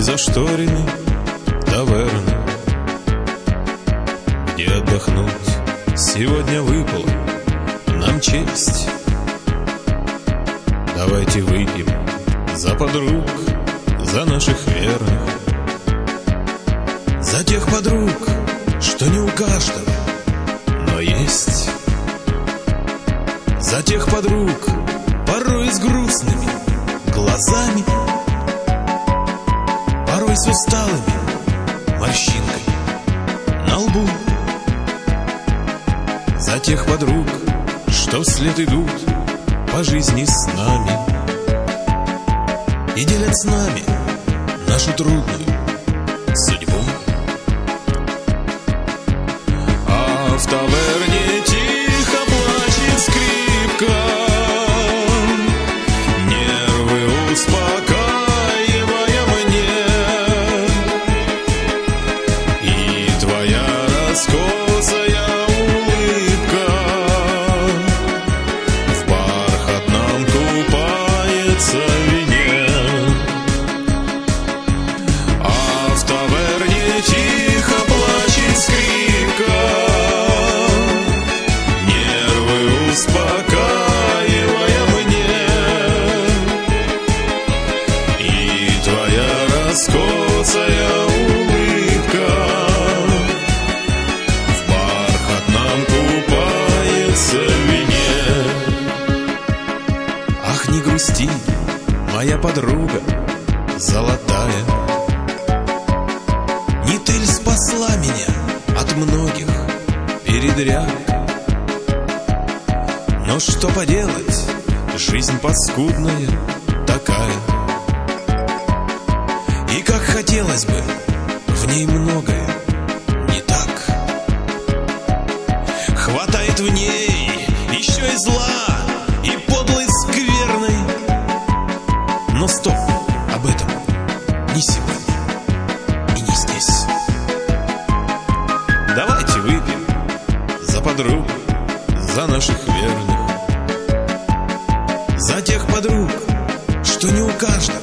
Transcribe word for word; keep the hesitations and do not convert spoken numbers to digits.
зашторенной таверны, где отдохнуть сегодня выпала нам честь. Давайте выпьем за подруг, за наших верных, за тех подруг, что не у каждого, но есть. За тех подруг, порой с грустными глазами, порой с усталыми морщинками на лбу. За тех подруг, что вслед идут по жизни с нами и делят с нами нашу трудную судьбу. А в таверне тихо плачет скрипка, нервы успокаивая мне, и твоя раскосая улыбка в бархатном купается в вине. А в таверне тихо плачет скрипка, нервы успокаивая мне, и твоя раскосая улыбка в бархатном купается в вине. Ах, не грусти, моя подруга золотая, не ты ль спасла меня от многих передряг? Но что поделать, жизнь паскудная такая, и как хотелось бы, в ней многое не так. Хватает в ней еще и зла, и подлой скверной. Но стоп, об этом не сегодня и не здесь. Давайте выпьем за подруг, за наших верных, за тех подруг, что не у каждого,